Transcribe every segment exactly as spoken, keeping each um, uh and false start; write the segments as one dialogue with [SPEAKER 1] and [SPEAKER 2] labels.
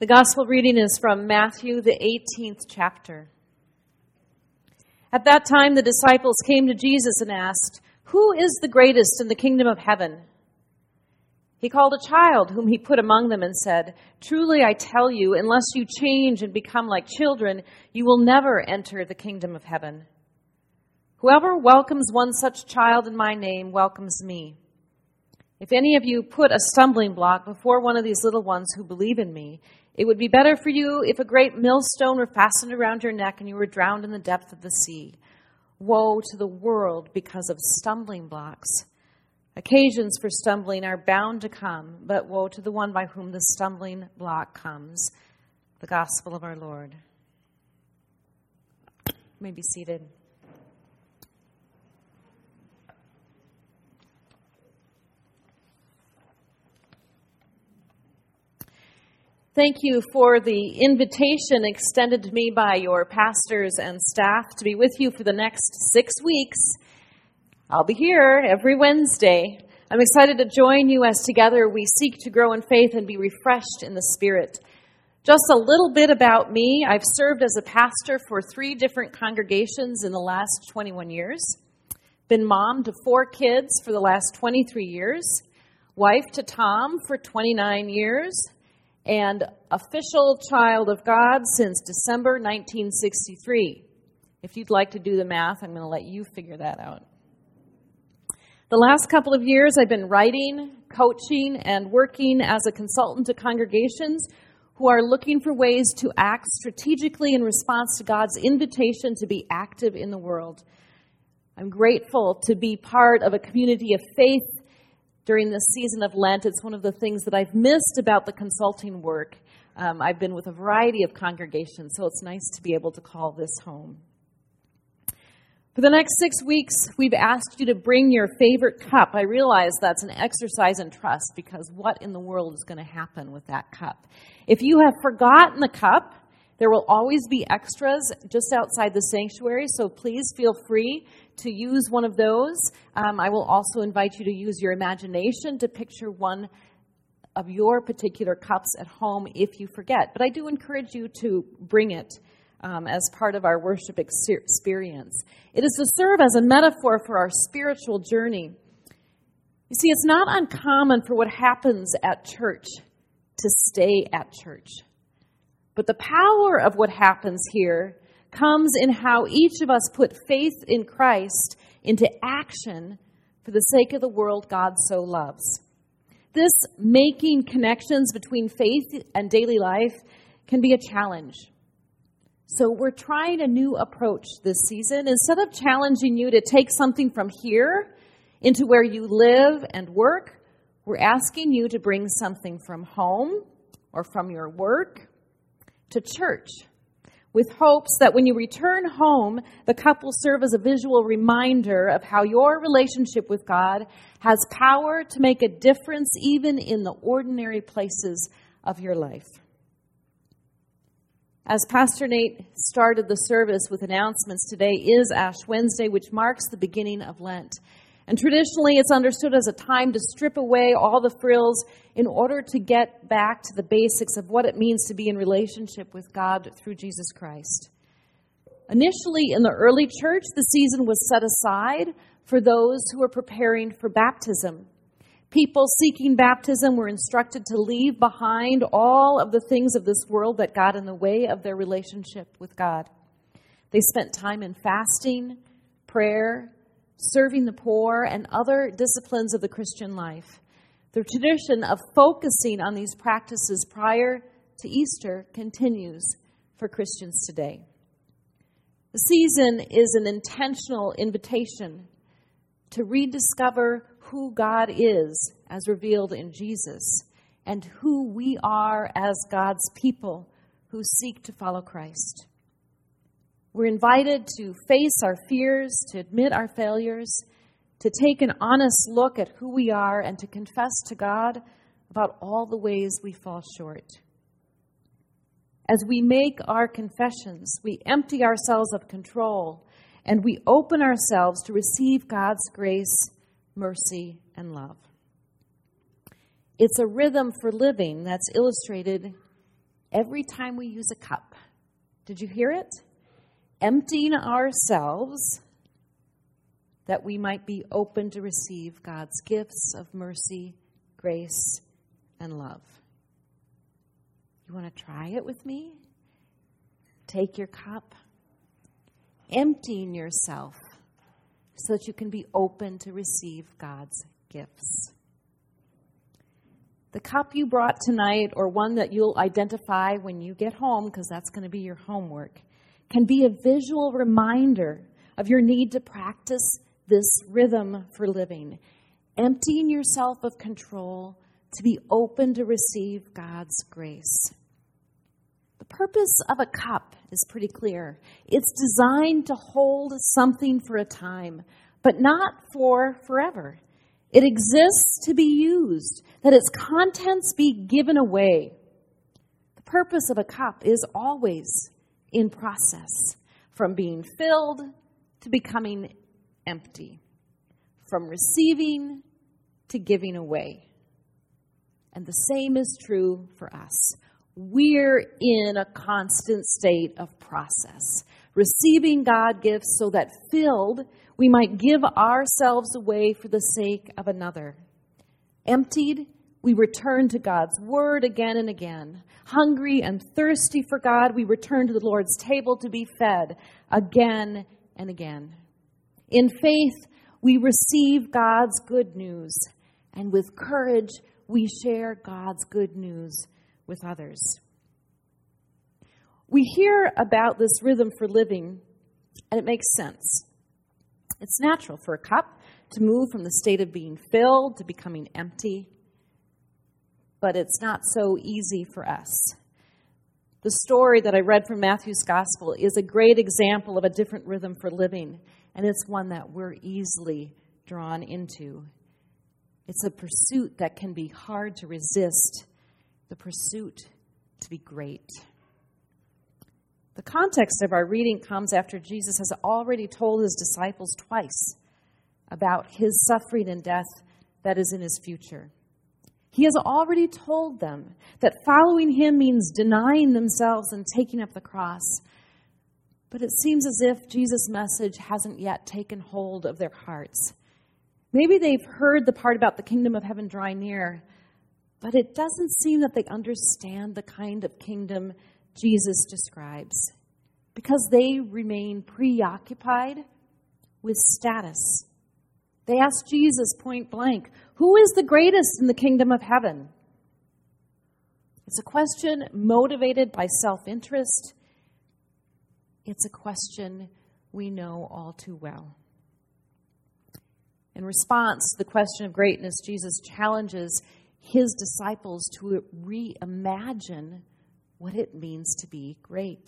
[SPEAKER 1] The gospel reading is from Matthew, the eighteenth chapter. At that time, the disciples came to Jesus and asked, "Who is the greatest in the kingdom of heaven?" He called a child whom he put among them and said, "Truly I tell you, unless you change and become like children, you will never enter the kingdom of heaven. Whoever welcomes one such child in my name welcomes me. If any of you put a stumbling block before one of these little ones who believe in me, it would be better for you if a great millstone were fastened around your neck and you were drowned in the depth of the sea. Woe to the world because of stumbling blocks. Occasions for stumbling are bound to come, but woe to the one by whom the stumbling block comes." The gospel of our Lord. You may be seated. Thank you for the invitation extended to me by your pastors and staff to be with you for the next six weeks. I'll be here every Wednesday. I'm excited to join you as together we seek to grow in faith and be refreshed in the Spirit. Just a little bit about me. I've served as a pastor for three different congregations in the last twenty-one years. Been mom to four kids for the last twenty-three years. Wife to Tom for twenty-nine years. And official child of God since December nineteen sixty-three. If you'd like to do the math, I'm going to let you figure that out. The last couple of years, I've been writing, coaching, and working as a consultant to congregations who are looking for ways to act strategically in response to God's invitation to be active in the world. I'm grateful to be part of a community of faith during this season of Lent. It's one of the things that I've missed about the consulting work. Um, I've been with a variety of congregations, so it's nice to be able to call this home. For the next six weeks, we've asked you to bring your favorite cup. I realize that's an exercise in trust, because what in the world is going to happen with that cup? If you have forgotten the cup, there will always be extras just outside the sanctuary, so please feel free to use one of those. Um, I will also invite you to use your imagination to picture one of your particular cups at home if you forget. But I do encourage you to bring it um, as part of our worship ex- experience. It is to serve as a metaphor for our spiritual journey. You see, it's not uncommon for what happens at church to stay at church. But the power of what happens here comes in how each of us put faith in Christ into action for the sake of the world God so loves. This making connections between faith and daily life can be a challenge. So we're trying a new approach this season. Instead of challenging you to take something from here into where you live and work, we're asking you to bring something from home or from your work to church, with hopes that when you return home, the cup will serve as a visual reminder of how your relationship with God has power to make a difference even in the ordinary places of your life. As Pastor Nate started the service with announcements, today is Ash Wednesday, which marks the beginning of Lent. And traditionally, it's understood as a time to strip away all the frills in order to get back to the basics of what it means to be in relationship with God through Jesus Christ. Initially, in the early church, the season was set aside for those who were preparing for baptism. People seeking baptism were instructed to leave behind all of the things of this world that got in the way of their relationship with God. They spent time in fasting, prayer, serving the poor, and other disciplines of the Christian life. The tradition of focusing on these practices prior to Easter continues for Christians today. The season is an intentional invitation to rediscover who God is as revealed in Jesus, and who we are as God's people who seek to follow Christ. We're invited to face our fears, to admit our failures, to take an honest look at who we are, and to confess to God about all the ways we fall short. As we make our confessions, we empty ourselves of control, and we open ourselves to receive God's grace, mercy, and love. It's a rhythm for living that's illustrated every time we use a cup. Did you hear it? Emptying ourselves that we might be open to receive God's gifts of mercy, grace, and love. You want to try it with me? Take your cup, emptying yourself so that you can be open to receive God's gifts. The cup you brought tonight, or one that you'll identify when you get home, because that's going to be your homework, can be a visual reminder of your need to practice this rhythm for living, emptying yourself of control to be open to receive God's grace. The purpose of a cup is pretty clear. It's designed to hold something for a time, but not for forever. It exists to be used, that its contents be given away. The purpose of a cup is always in process, from being filled to becoming empty, from receiving to giving away. And the same is true for us. We're in a constant state of process, receiving God gifts so that filled, we might give ourselves away for the sake of another. Emptied, we return to God's word again and again. Hungry and thirsty for God, we return to the Lord's table to be fed again and again. In faith, we receive God's good news, and with courage, we share God's good news with others. We hear about this rhythm for living, and it makes sense. It's natural for a cup to move from the state of being filled to becoming empty, but it's not so easy for us. The story that I read from Matthew's Gospel is a great example of a different rhythm for living, and it's one that we're easily drawn into. It's a pursuit that can be hard to resist, the pursuit to be great. The context of our reading comes after Jesus has already told his disciples twice about his suffering and death that is in his future. He has already told them that following him means denying themselves and taking up the cross. But it seems as if Jesus' message hasn't yet taken hold of their hearts. Maybe they've heard the part about the kingdom of heaven drawing near, but it doesn't seem that they understand the kind of kingdom Jesus describes, because they remain preoccupied with status. They ask Jesus point blank, who is the greatest in the kingdom of heaven? It's a question motivated by self-interest. It's a question we know all too well. In response to the question of greatness, Jesus challenges his disciples to reimagine what it means to be great.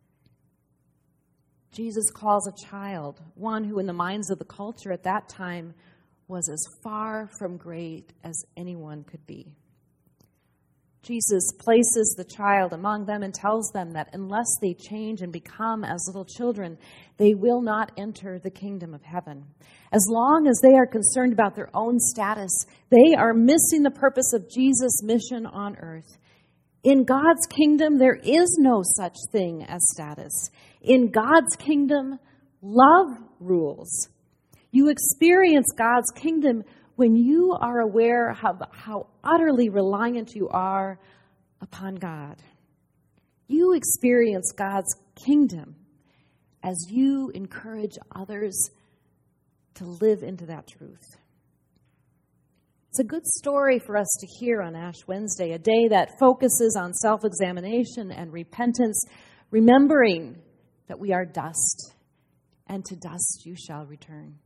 [SPEAKER 1] Jesus calls a child, one who in the minds of the culture at that time was as far from great as anyone could be. Jesus places the child among them and tells them that unless they change and become as little children, they will not enter the kingdom of heaven. As long as they are concerned about their own status, they are missing the purpose of Jesus' mission on earth. In God's kingdom, there is no such thing as status. In God's kingdom, love rules. You experience God's kingdom when you are aware of how, how utterly reliant you are upon God. You experience God's kingdom as you encourage others to live into that truth. It's a good story for us to hear on Ash Wednesday, a day that focuses on self-examination and repentance, remembering that we are dust, and to dust you shall return.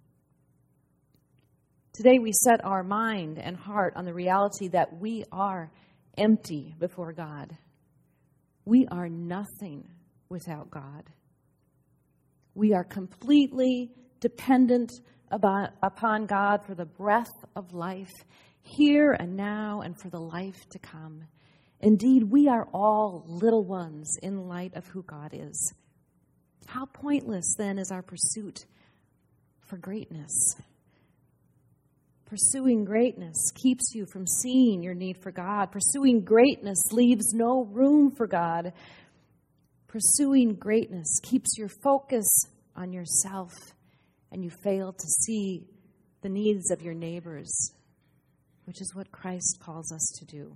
[SPEAKER 1] Today we set our mind and heart on the reality that we are empty before God. We are nothing without God. We are completely dependent about, upon God for the breath of life here and now and for the life to come. Indeed, we are all little ones in light of who God is. How pointless then is our pursuit for greatness? Pursuing greatness keeps you from seeing your need for God. Pursuing greatness leaves no room for God. Pursuing greatness keeps your focus on yourself, and you fail to see the needs of your neighbors, which is what Christ calls us to do.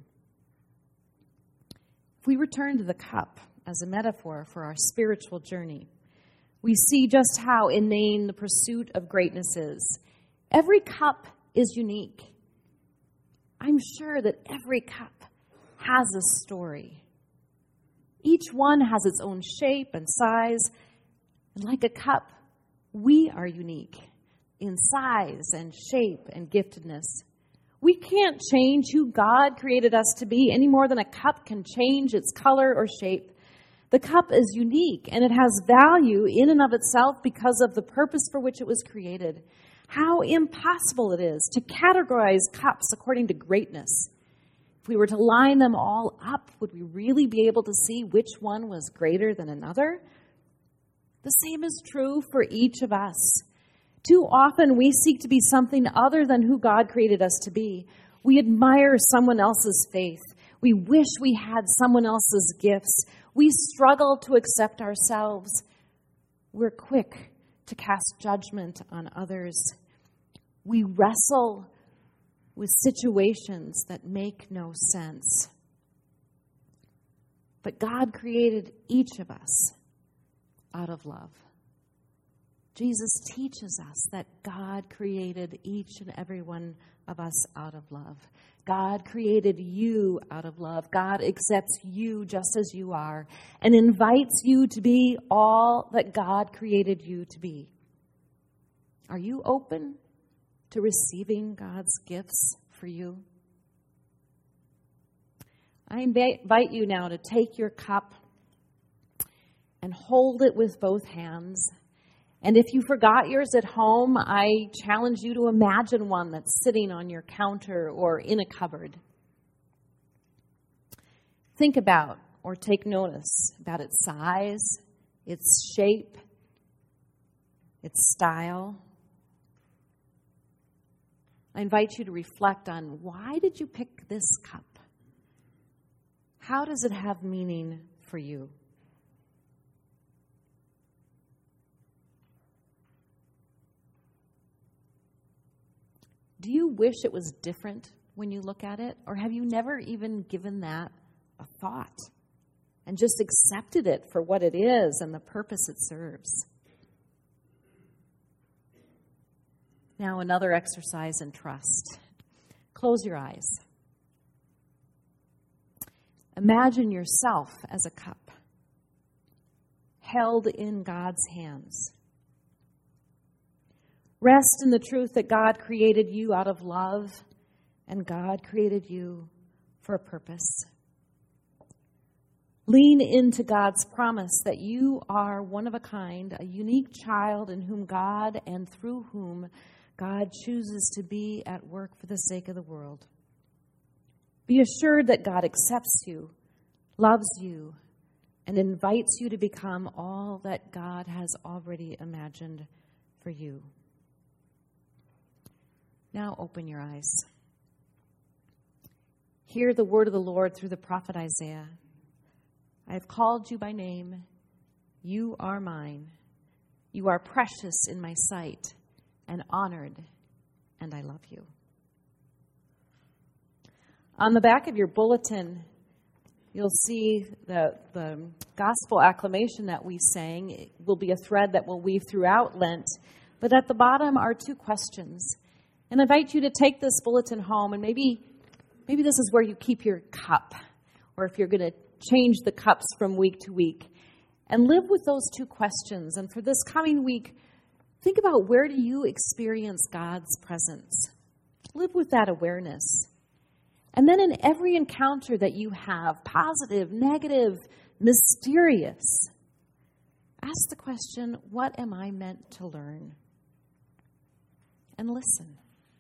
[SPEAKER 1] If we return to the cup as a metaphor for our spiritual journey, we see just how inane the pursuit of greatness is. Every cup is unique. I'm sure that every cup has a story. Each one has its own shape and size. And like a cup, we are unique in size and shape and giftedness. We can't change who God created us to be any more than a cup can change its color or shape. The cup is unique, and it has value in and of itself because of the purpose for which it was created. How impossible it is to categorize cups according to greatness. If we were to line them all up, would we really be able to see which one was greater than another? The same is true for each of us. Too often we seek to be something other than who God created us to be. We admire someone else's faith. We wish we had someone else's gifts. We struggle to accept ourselves. We're quick to cast judgment on others. We wrestle with situations that make no sense. But God created each of us out of love. Jesus teaches us that God created each and every one of us out of love. God created you out of love. God accepts you just as you are and invites you to be all that God created you to be. Are you open to receiving God's gifts for you? I invite you now to take your cup and hold it with both hands. And if you forgot yours at home, I challenge you to imagine one that's sitting on your counter or in a cupboard. Think about or take notice about its size, its shape, its style. I invite you to reflect on, why did you pick this cup? How does it have meaning for you? Do you wish it was different when you look at it? Or have you never even given that a thought and just accepted it for what it is and the purpose it serves? Now, another exercise in trust. Close your eyes. Imagine yourself as a cup held in God's hands. Rest in the truth that God created you out of love, and God created you for a purpose. Lean into God's promise that you are one of a kind, a unique child in whom God and through whom God chooses to be at work for the sake of the world. Be assured that God accepts you, loves you, and invites you to become all that God has already imagined for you. Now open your eyes. Hear the word of the Lord through the prophet Isaiah. I have called you by name. You are mine. You are precious in my sight and honored, and I love you. On the back of your bulletin, you'll see the, the gospel acclamation that we sang. It will be a thread that will weave throughout Lent. But at the bottom are two questions. And I invite you to take this bulletin home, and maybe maybe this is where you keep your cup, or if you're going to change the cups from week to week, and live with those two questions. And for this coming week, think about, where do you experience God's presence? Live with that awareness. And then in every encounter that you have, positive, negative, mysterious, ask the question, what am I meant to learn? And listen.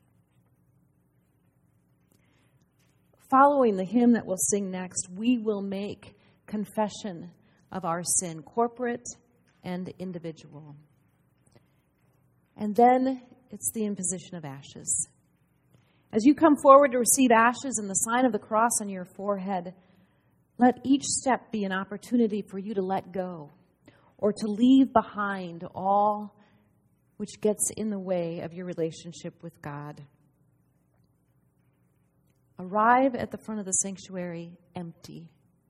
[SPEAKER 1] Following the hymn that we'll sing next, we will make confession of our sin, corporate and individual. And then it's the imposition of ashes. As you come forward to receive ashes and the sign of the cross on your forehead, let each step be an opportunity for you to let go or to leave behind all which gets in the way of your relationship with God. Arrive at the front of the sanctuary empty,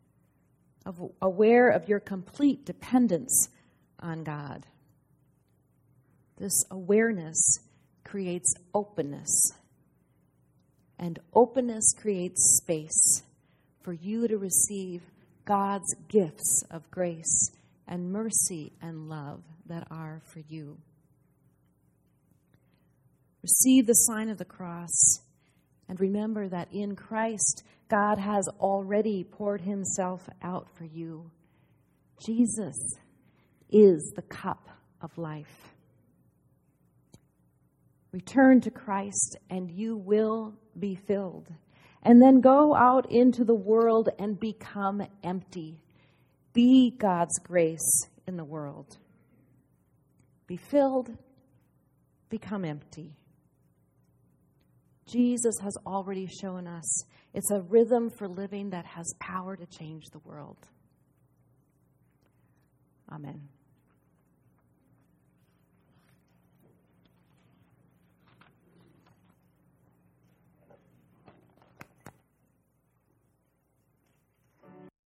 [SPEAKER 1] aware of your complete dependence on God. This awareness creates openness, and openness creates space for you to receive God's gifts of grace and mercy and love that are for you. Receive the sign of the cross. And remember that in Christ, God has already poured himself out for you. Jesus is the cup of life. Return to Christ and you will be filled. And then go out into the world and become empty. Be God's grace in the world. Be filled, become empty. Jesus has already shown us it's a rhythm for living that has power to change the world. Amen.